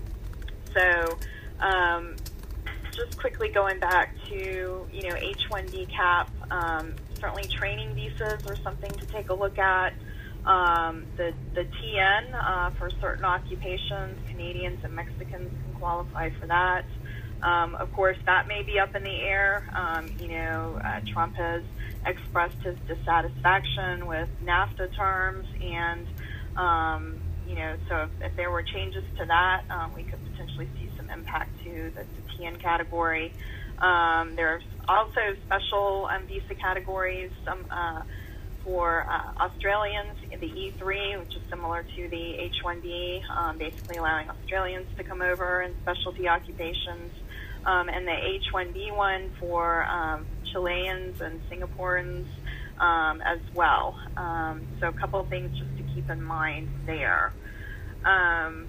so um, just quickly going back to, you know, H one B cap, um, certainly training visas are something to take a look at. Um, the, the T N uh, for certain occupations, Canadians and Mexicans can qualify for that. Um, of course, that may be up in the air. Um, you know, uh, Trump has expressed his dissatisfaction with NAFTA terms, and, um, you know, so if, if there were changes to that, um, we could potentially see some impact to the, the T N category. Um, there's also special um, visa categories, some uh, for uh, Australians, the E three, which is similar to the H one B, um, basically allowing Australians to come over in specialty occupations, um, and the H one B one for um, Chileans and Singaporeans um, as well. Um, so a couple of things just to keep in mind there. Um,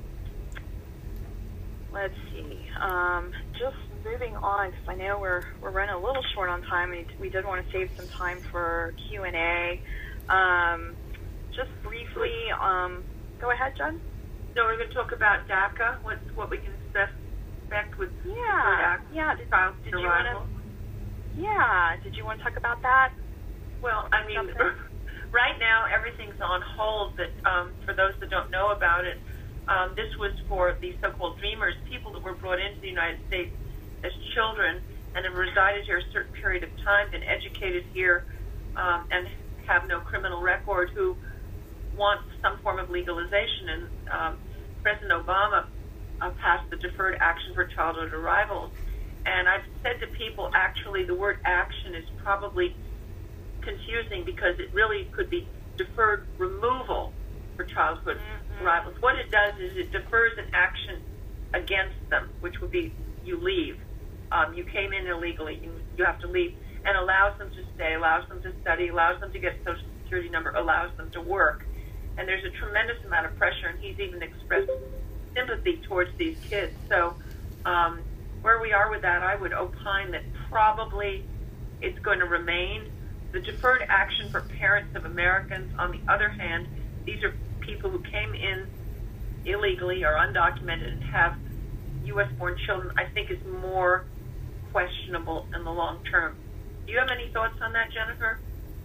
let's see. Um, just moving on, because I know we're we're running a little short on time. We, we did want to save some time for Q and A. Um, just briefly, um, go ahead, Jen. No, we're going to talk about DACA. What what we can expect with yeah, DACA, yeah. Did, child did you arrival. want to? Yeah. Did you want to talk about that? Well, I mean, right now everything's on hold. But um, for those that don't know about it, um, this was for the so-called Dreamers, people that were brought into the United States as children and have resided here a certain period of time, been educated here, um, and have no criminal record, who want some form of legalization. And um, President Obama uh, passed the Deferred Action for Childhood Arrivals. And I've said to people, actually, the word action is probably confusing because it really could be deferred removal for childhood mm-hmm. arrivals. What it does is it defers an action against them, which would be you leave. Um, you came in illegally, you, you have to leave, and allows them to stay, allows them to study, allows them to get a social security number, allows them to work. And there's a tremendous amount of pressure, and he's even expressed sympathy towards these kids. So um, where we are with that, I would opine that probably it's going to remain. The deferred action for parents of Americans, on the other hand, these are people who came in illegally or undocumented and have U S-born children, I think is more questionable in the long term. Do you have any thoughts on that, Jennifer?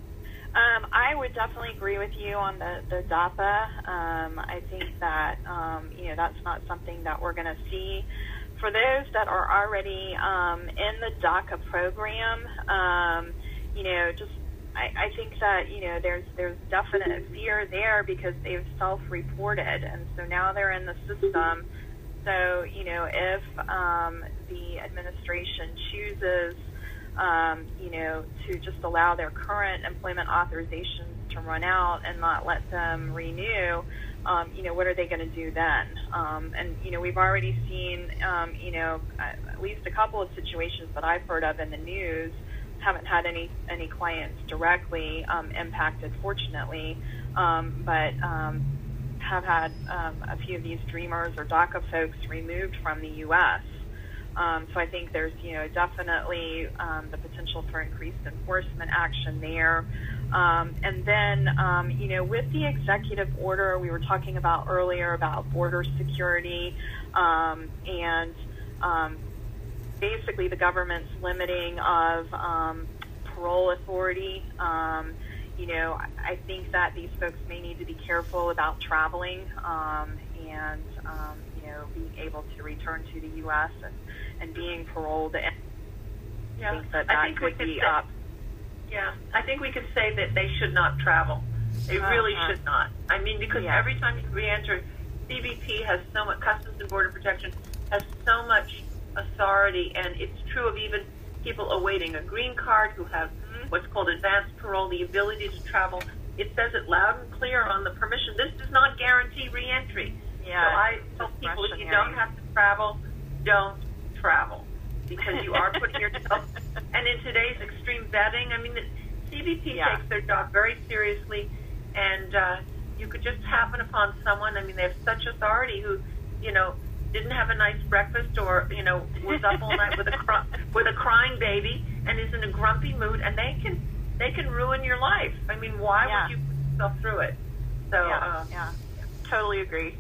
Um, I would definitely agree with you on the, the DAPA. Um, I think that, um, you know, that's not something that we're going to see. For those that are already um, in the DACA program, um, you know, just I, I think that, you know, there's there's definite fear there because they've self-reported, and so now they're in the system. So, you know, if um, the administration chooses, um, you know, to just allow their current employment authorizations to run out and not let them renew, um, you know, what are they going to do then? Um, and, you know, we've already seen, um, you know, at least a couple of situations that I've heard of in the news. Haven't had any, any clients directly um, impacted, fortunately, um, but um, have had um, a few of these Dreamers or DACA folks removed from the U S Um, so I think there's, you know, definitely um, the potential for increased enforcement action there. Um, and then, um, you know, with the executive order we were talking about earlier about border security um, and um, basically the government's limiting of um, parole authority. Um, you know, I think that these folks may need to be careful about traveling um, and, um, you know, being able to return to the U S and, and being paroled. And yeah, I think that that I think could we be could say, up. Yeah, I think we could say that they should not travel. They uh-huh. really should not. I mean, because yeah. every time you reenter, C B P has so much, Customs and Border Protection has so much authority, and it's true of even people awaiting a green card who have what's called advanced parole, the ability to travel. It says it loud and clear on the permission. This does not guarantee reentry. Yeah, so I tell people if you don't have to travel, don't travel, because you are putting yourself. And in today's extreme vetting, I mean, the C B P yeah. takes their job very seriously, and uh, you could just happen upon someone. I mean, they have such authority who, you know, didn't have a nice breakfast, or you know, was up all night with a cry, with a crying baby, and is in a grumpy mood, and they can they can ruin your life. I mean, why yeah. would you put yourself through it? So yeah, uh, yeah, totally agree.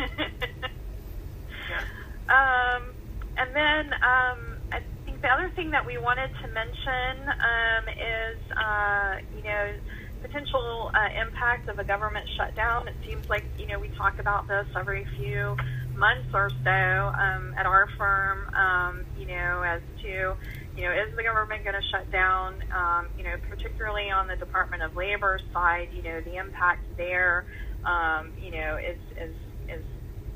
yeah. Um, and then um, I think the other thing that we wanted to mention um, is uh, you know, potential uh, impact of a government shutdown. It seems like, you know, we talk about this every few months or so um, at our firm, um, you know, as to, you know, is the government going to shut down, um, you know, particularly on the Department of Labor side, you know, the impact there, um, you know, is, is, is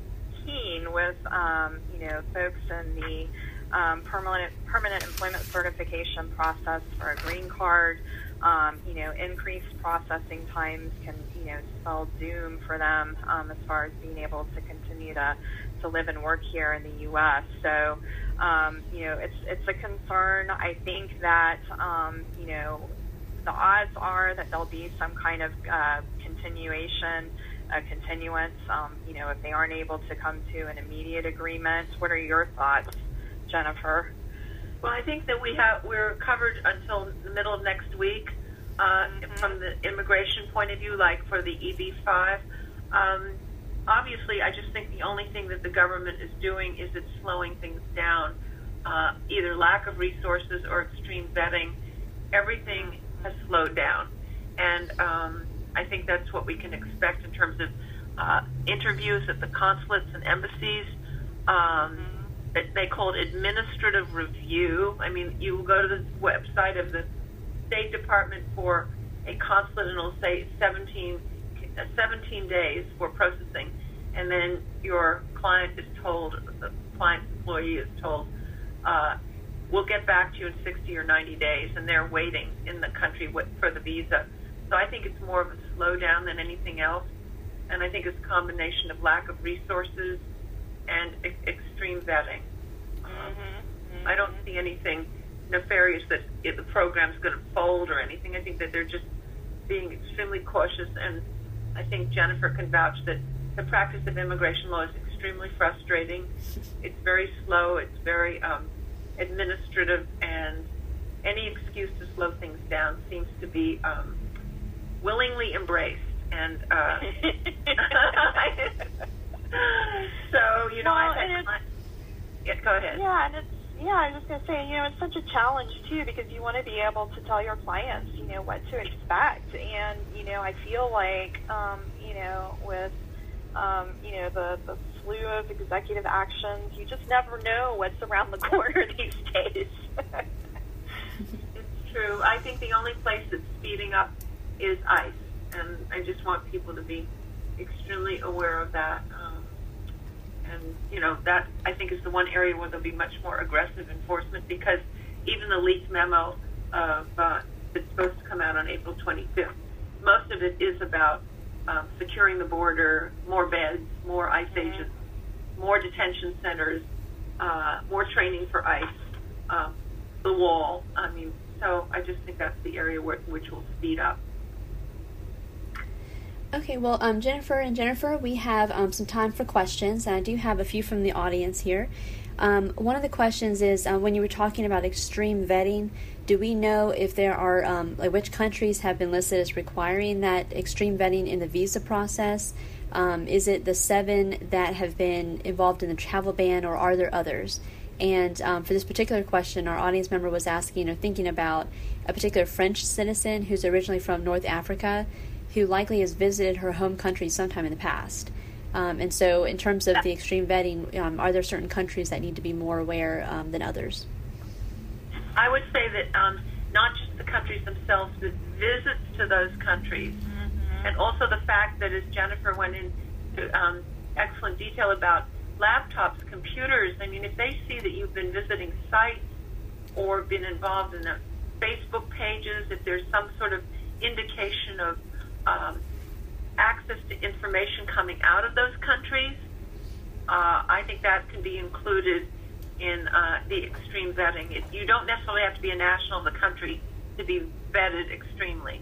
keen with, um, you know, folks in the um, permanent, permanent employment certification process for a green card. Um, you know, increased processing times can, you know, spell doom for them um, as far as being able to continue to, to live and work here in the U S So, um, you know, it's it's a concern. I think that, um, you know, the odds are that there'll be some kind of uh, continuation, a continuance, um, you know, if they aren't able to come to an immediate agreement. What are your thoughts, Jennifer? Well, I think that we have we're covered until the middle of next week uh, mm-hmm. from the immigration point of view, like for the E B five. Um, obviously, I just think the only thing that the government is doing is it's slowing things down, uh, either lack of resources or extreme vetting. Everything has slowed down, and um, I think that's what we can expect in terms of uh, interviews at the consulates and embassies. Um, They call it administrative review. I mean, you go to the website of the State Department for a consulate, and it'll say seventeen, seventeen days for processing, and then your client is told, the client's employee is told, uh, we'll get back to you in sixty or ninety days, and they're waiting in the country for the visa. So I think it's more of a slowdown than anything else, and I think it's a combination of lack of resources and e- extreme vetting. Um, mm-hmm. Mm-hmm. I don't see anything nefarious that if the program's going to fold or anything. I think that they're just being extremely cautious, and I think Jennifer can vouch that the practice of immigration law is extremely frustrating. It's very slow. It's very um, administrative, and any excuse to slow things down seems to be um, willingly embraced. And uh, so, you know, well, I had my, yeah, go ahead. Yeah, and it's, yeah, I was just going to say, you know, it's such a challenge, too, because you want to be able to tell your clients, you know, what to expect. And, you know, I feel like, um, you know, with, um, you know, the, the slew of executive actions, you just never know what's around the corner these days. It's true. I think the only place that's speeding up is ICE. And I just want people to be extremely aware of that. Um, and, you know, that, I think, is the one area where there'll be much more aggressive enforcement, because even the leaked memo of, uh, that's supposed to come out on April twenty-fifth most of it is about um, securing the border, more beds, more ICE mm-hmm. agents, more detention centers, uh, more training for ICE, uh, the wall. I mean, so I just think that's the area where, which will speed up. Okay, well, um, Jennifer and Jennifer, we have um, some time for questions, and I do have a few from the audience here. Um, one of the questions is, uh, when you were talking about extreme vetting, do we know if there are, um, like which countries have been listed as requiring that extreme vetting in the visa process? Um, is it the seven that have been involved in the travel ban, or are there others? And um, for this particular question, our audience member was asking or thinking about a particular French citizen who's originally from North Africa, who likely has visited her home country sometime in the past. Um, and so in terms of the extreme vetting, um, are there certain countries that need to be more aware um, than others? I would say that um, not just the countries themselves, but visits to those countries. Mm-hmm. And also the fact that, as Jennifer went into um, excellent detail about laptops, computers, I mean, if they see that you've been visiting sites or been involved in the Facebook pages, if there's some sort of indication of Um, access to information coming out of those countries, uh, I think that can be included in uh, the extreme vetting. It, you don't necessarily have to be a national of the country to be vetted extremely.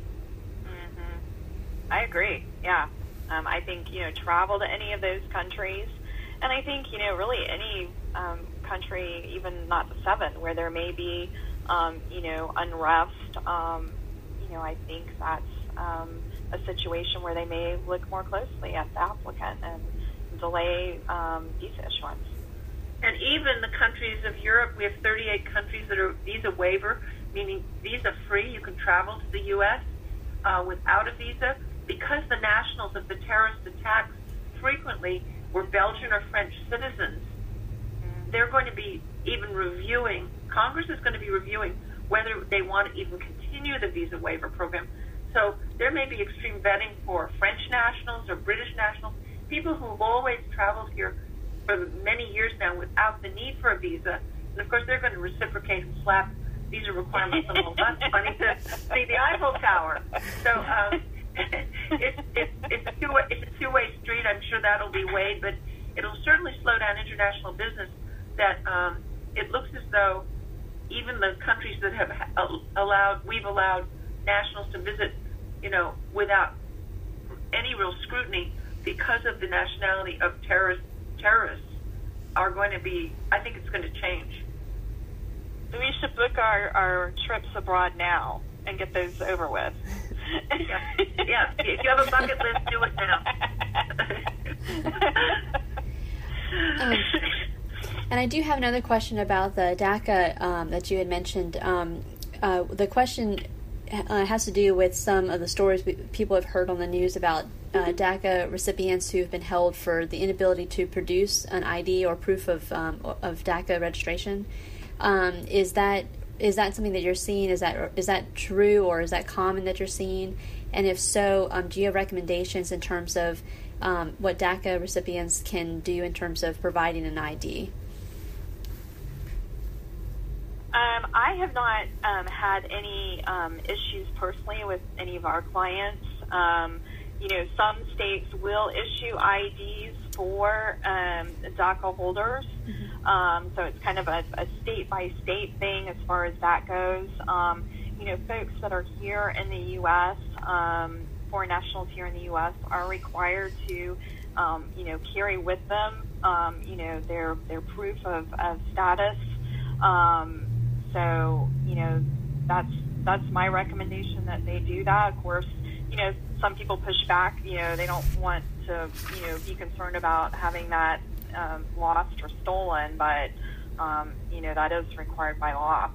Mm-hmm. I agree, yeah. Um, I think, you know, travel to any of those countries, and I think, you know, really any um, country, even not the seven, where there may be, um, you know, unrest, um, you know, I think that's um, a situation where they may look more closely at the applicant and delay um, visa issuance. And even the countries of Europe, we have thirty-eight countries that are visa waiver, meaning visa-free. You can travel to the U S uh, without a visa. Because the nationals of the terrorist attacks frequently were Belgian or French citizens, they're going to be even reviewing, Congress is going to be reviewing whether they want to even continue the visa waiver program. So there may be extreme vetting for French nationals or British nationals, people who have always traveled here for many years now without the need for a visa. And, of course, they're going to reciprocate and slap visa requirements on all of us money to see the Eiffel Tower. So um, it's, it's, it's, a two-way, it's a two-way street. I'm sure that'll be weighed, but it'll certainly slow down international business that um, it looks as though even the countries that have allowed, we've allowed nationals to visit, you know, without any real scrutiny because of the nationality of terrorist, terrorists are going to be, I think it's going to change. So we should book our, our trips abroad now and get those over with. yeah. yeah, if you have a bucket list, do it now. um, and I do have another question about the DACA um, that you had mentioned. Um, uh, the question Uh, has to do with some of the stories we, people have heard on the news about uh, DACA recipients who have been held for the inability to produce an I D or proof of um, of DACA registration. Um, is that is that something that you're seeing? Is that is that true, or is that common that you're seeing? And if so, um, do you have recommendations in terms of um, what DACA recipients can do in terms of providing an I D? Um, I have not um, had any um, issues personally with any of our clients. Um, you know, some states will issue I Ds for um, DACA holders. Mm-hmm. Um, so it's kind of a, a state-by-state thing as far as that goes. Um, you know, folks that are here in the U S, um, foreign nationals here in the U S, are required to, um, you know, carry with them, um, you know, their, their proof of, of status. Um, So, you know, that's that's my recommendation, that they do that. Of course, you know, some people push back. You know, they don't want to, you know, be concerned about having that um, lost or stolen, but, um, you know, that is required by law.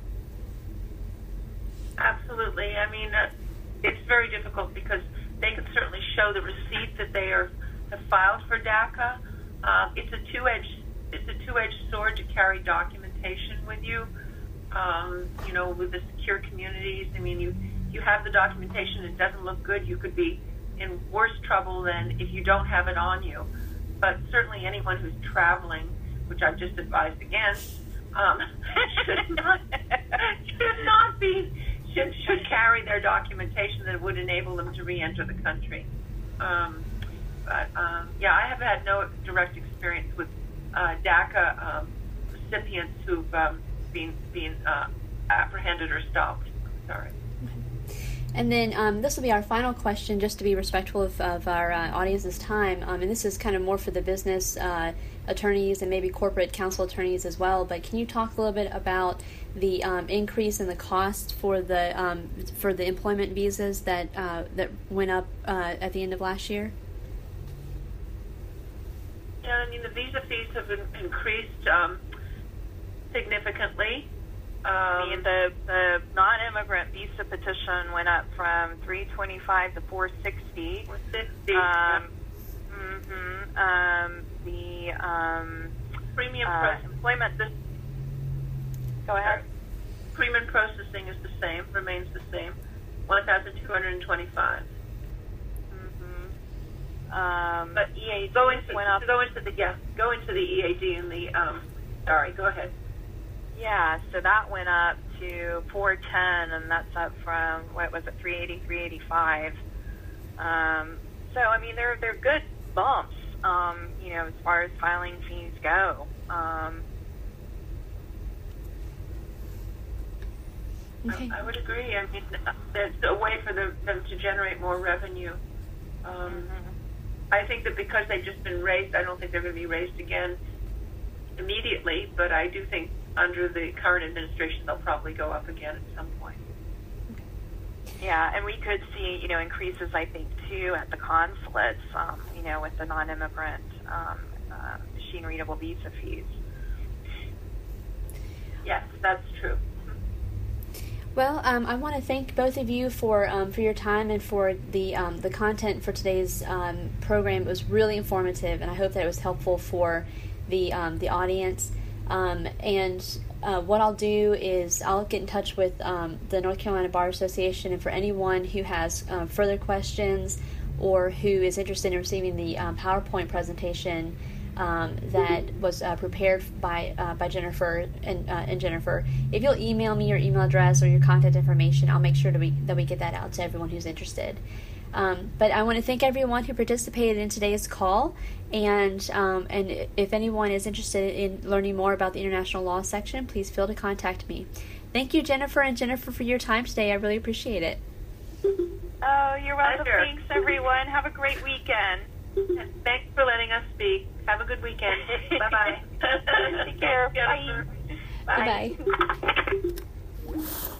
Absolutely. I mean, uh, it's very difficult because they can certainly show the receipt that they are have filed for DACA. Uh, it's a two-edged it's a two-edged sword to carry documentation with you. Um, you know, with the secure communities, I mean, you, you have the documentation, it doesn't look good, you could be in worse trouble than if you don't have it on you. But certainly anyone who's traveling, which I've just advised against, um, should not should not be should should carry their documentation that would enable them to re-enter the country. Um, but um, yeah, I have had no direct experience with uh, DACA um, recipients who've um, been been uh, apprehended or stopped. Sorry. And then um, this will be our final question, just to be respectful of, of our uh, audience's time. Um, and this is kind of more for the business uh, attorneys and maybe corporate counsel attorneys as well. But can you talk a little bit about the um, increase in the cost for the um, for the employment visas that uh, that went up uh, at the end of last year? Yeah, I mean the visa fees have in- increased um, significantly. Um, I mean, the, the non-immigrant visa petition went up from three twenty-five to four sixty. four sixty. Um, mm-hmm, um, the um, premium uh, processing. employment. This, go ahead. Premium processing is the same, remains the same, one thousand two hundred twenty-five. Mm-hmm. Um, But E A D go into went up. go into the yeah go into the E A D and the um. Sorry, go ahead. Yeah, so that went up to four ten, and that's up from, what was it, three eighty, three eighty-five. Um, so, I mean, they're they're good bumps, um, you know, as far as filing fees go. Um, Okay. I, I would agree. I mean, there's a way for them, them to generate more revenue. Um, mm-hmm. I think that because they've just been raised, I don't think they're going to be raised again immediately, but I do think under the current administration they'll probably go up again at some point. Yeah, and we could see, you know, increases, I think, too, at the consulates, um, you know, with the non-immigrant um, uh, machine-readable visa fees. Yes, that's true. Well, um, I want to thank both of you for um, for your time and for the um, the content for today's um, program. It was really informative, and I hope that it was helpful for the um, the audience. Um, and uh, what I'll do is I'll get in touch with um, the North Carolina Bar Association, and for anyone who has um, further questions or who is interested in receiving the um, PowerPoint presentation um, that was uh, prepared by uh, by Jennifer and, uh, and Jennifer, if you'll email me your email address or your contact information, I'll make sure that we that we get that out to everyone who's interested. Um, but I want to thank everyone who participated in today's call, and um, and if anyone is interested in learning more about the international law section, please feel to contact me. Thank you, Jennifer and Jennifer, for your time today. I really appreciate it. Oh, you're welcome. Pleasure. Thanks, everyone. Have a great weekend. And thanks for letting us speak. Have a good weekend. Bye-bye. Take care. Bye. Bye. Bye-bye.